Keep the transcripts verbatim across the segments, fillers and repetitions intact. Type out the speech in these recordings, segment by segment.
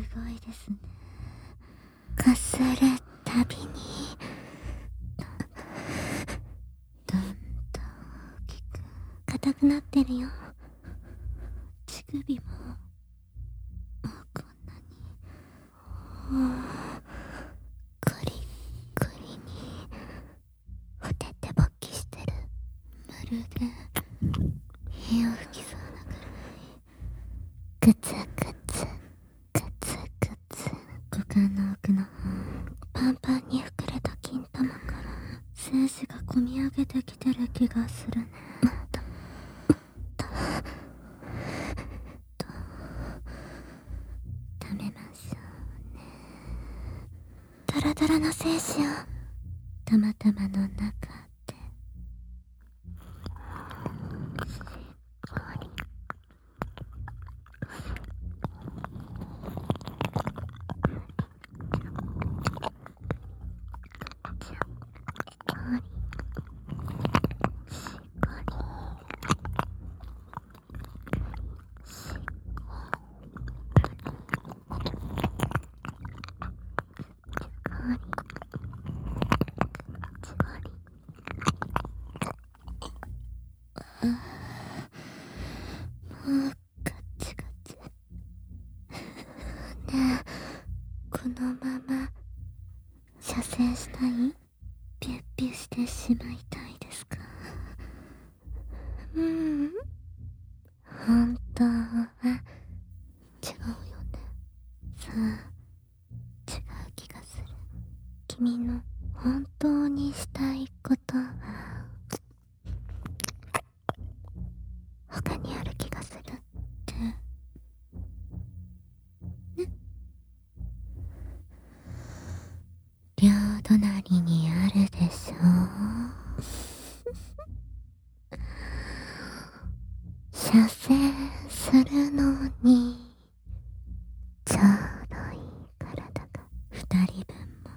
ごいですね。かするたびにどんどん大きく硬くなってるよ。乳首ももうこんなにコリコリにほてって勃起してる。まるで火を吹きそうなくらいグツグツグツグツ。股間の奥の方、パンパンに膨れた金玉から精子がこみ上げてきてる気がするね。もっともっとと食べましょうね。ドロドロの精子をたまたまの中でしっかりこのまま射精したい？ピュッピュしてしまいたいですか？うん、本当は違うよね。さあ、違う気がする。君の本当にしたいことは他にある気がするってね。両隣にあるでしょう。射精するのにちょうどいい体が二人分も。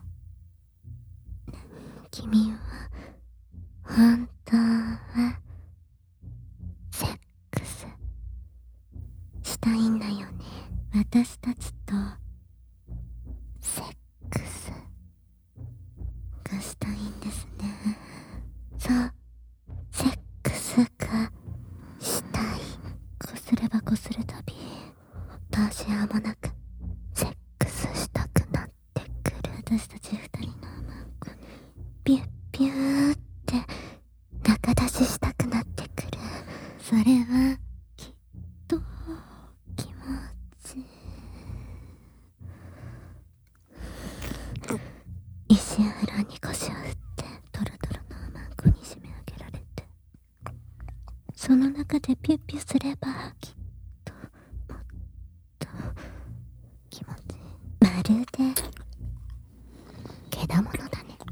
君は本当はセックスしたいんだよね。私たちとセックスがしたいんですね。そう、セックスがしたい。こすればこするたびどうしようもなくセックスしたくなってくる。私たち二人のマンコにピュッピューって中出ししたくなってくる。それはきっと気持ちいい。一瞬風呂に腰を振ってトロトロのマンコに締め上げられて、その中でピュッピュすればきっともっと気持ちいい。まるでけだものだね。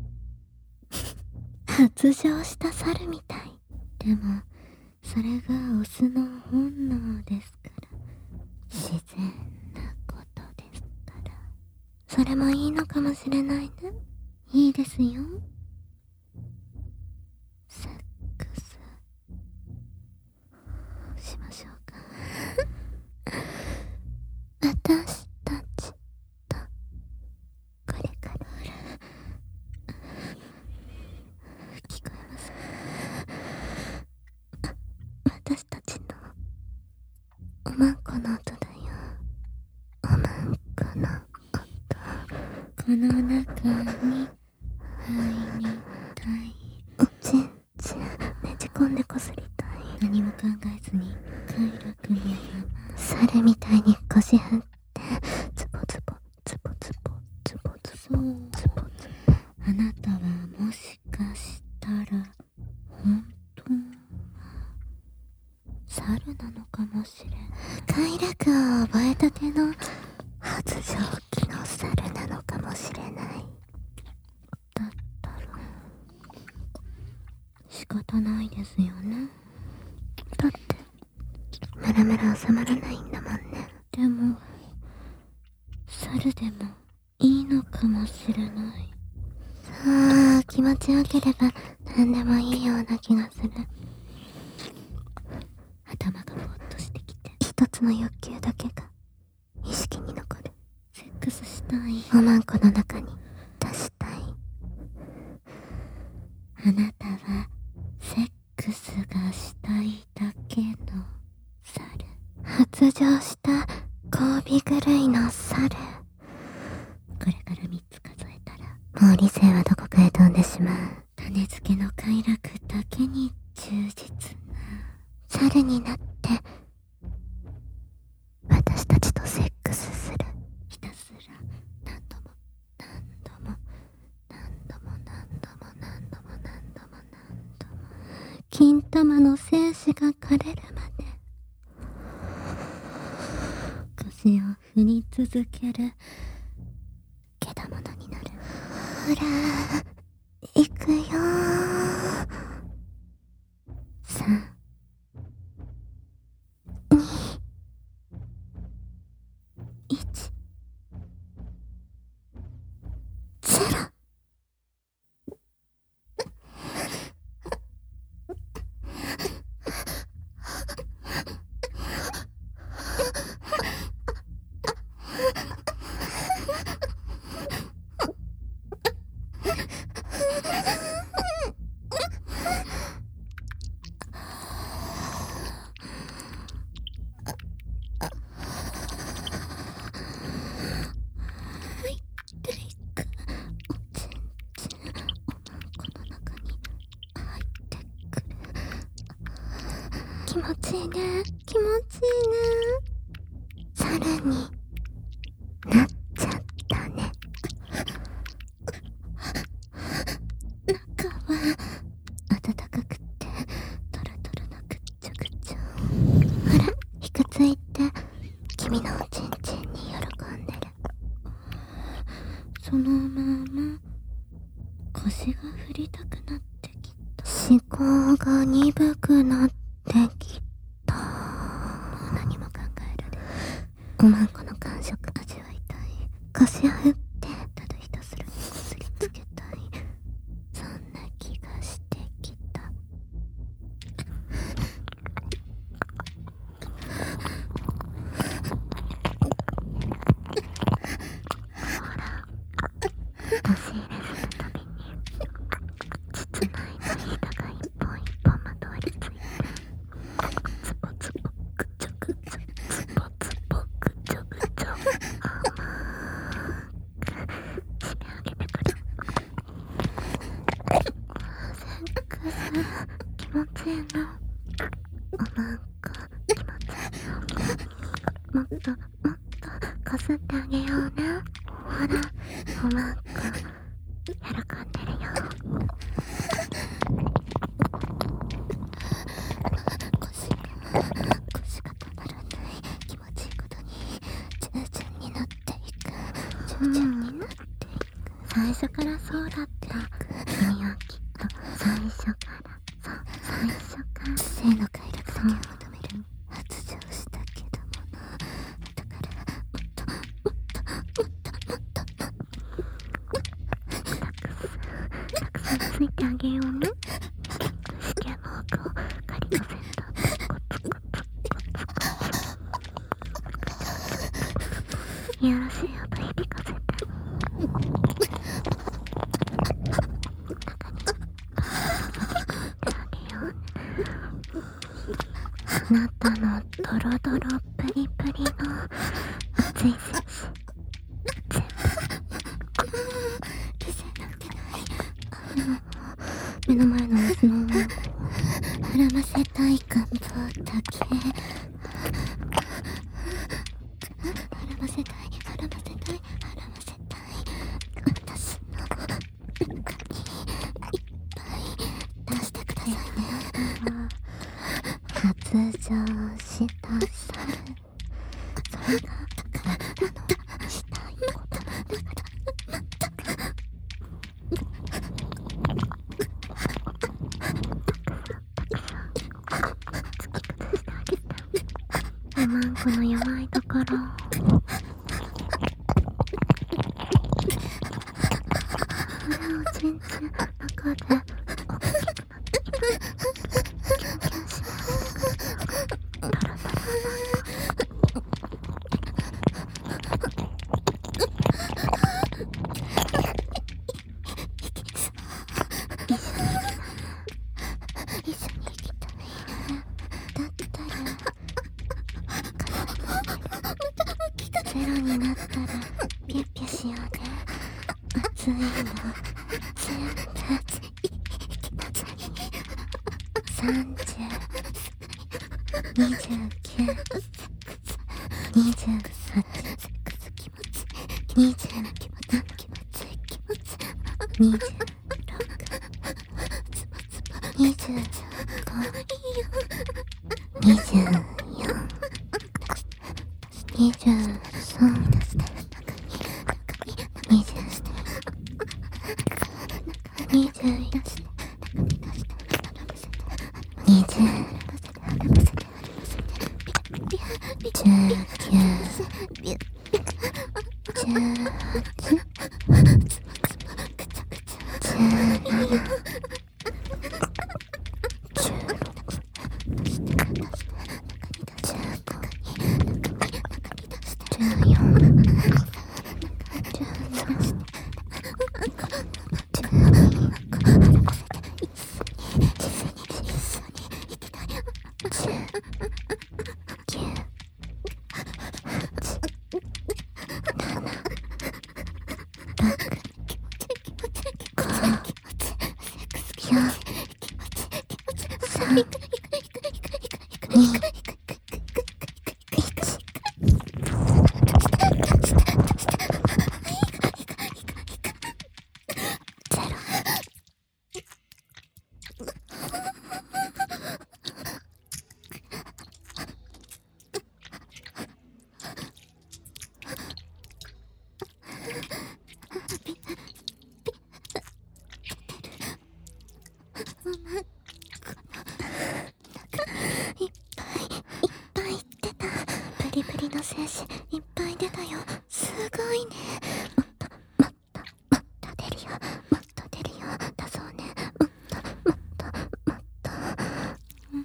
発情した猿みたい。でもそれがオスの本能ですから、自然なことですから、それもいいのかもしれないね。いいですよ。セックスしましょうか。私たちとこれから聞こえます？私たちのおまんこの音だよ。おまんこの音。この中に入りたい。おちんちんねじ込んでこすりたい。何も考えずに快楽に猿みたいに腰振ってズボズボズボズボズボズボズボズボ。あなたはもしかしたら本当は猿なのかもしれない。快楽を覚えたての発情期の猿なのかもしれない。だったら仕方ないですよね。だってムラムラ収まらないんだもんね。でも猿でもいいのかもしれない。さあ、気持ちよければ何でもいいような気がする。頭がぼーっとしてきて、一つの欲求だけが意識に残る。 たい。おまんこの中に出したい。あなたはセックスがしたいだけの猿。発情した交尾狂いの猿。これからみっつ数えたらもう理性はどこかへ飛んでしまう。種付けの快楽だけに忠実な猿になって私たちとセックスする。ひたすら何度も何度も何度も何度も何度も何度も何度も金玉の精子が枯れるまで腰を振り続けるけだものになる。ほら行くよー。さんにいちゼロ。気持ちいいね、気持ちいいね。猿になっちゃったね。中は暖かくてトロトロのぐっちょぐちょ。ほらひくついて君のおちんちんに喜んでる。そのまま腰が振りたくなってきた。思考が鈍くなってきた。もう何も考えられない。おまんこの感触味わいたい。腰を振ってただひたすらにこすりつけたい。そんな気がしてきた。ほら押し入れするたびに膣内の板が一本一本まとわりついてツポツポぐちょぐちょツポツポぐちょぐちょ甘く締め上げてくる。セックス気持ちいいの。おまんこ気持ちいいの。もっともっとこすってあげようね。ほらおまんこ喜んでるよ。腰が腰がたまらない。気持ちいいことに従順になっていく。従順になっていく。最初からそうだった。君はきっと最初からそう最初から性の快楽だけを求める。発情したけどもな。だからもっともっともっともっとたくさんついてあげようね。試験の奥をカリカセンターでコツコツコツコツよろしい音響かせて。中にあげようね。あなたのドロドロプリプリの熱い精子全部理性なんてない。目の前の水の女の子を膨らませたい願望だけ。膨らませたい膨らませたい膨らませたい。私の中にいっぱい出してくださいね。発情した猿、それが体のしたいことなんだから。おまんこの弱いところほらおちんちん中で大きくなってきた。キュンキュンしながらトロトロおまんこさんじゅう、にじゅうきゅう、にじゅうはち、にじゅうなな、にじゅうろく、にじゅうご、にじゅうよん、にじゅうさん、にじゅう、にじゅういち、にじゅう、じゅうきゅう、じゅうはち、じゅうなな、じゅうろく、じゅうご、じゅうよん、じゅうさん、じゅういっぱいいっぱい出た。ブリブリの精子いっぱい出たよ。すごいね。もっともっともっと出るよ。もっと出るよ。だそうね。もっともっともっと、うん、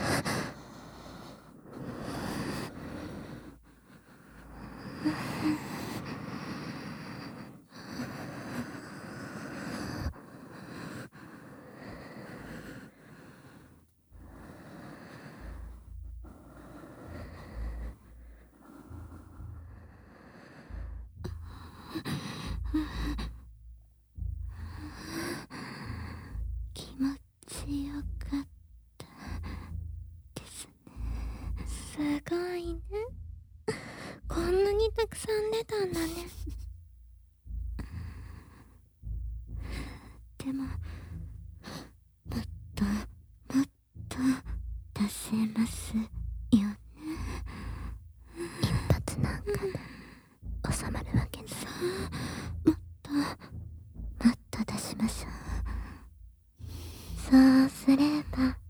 気持ちよかったですね。すごいね。こんなにたくさん出たんだね。でももっともっと出せますよね。一発なんかで収まるわけない。もっともっと出しましょう。そうすれば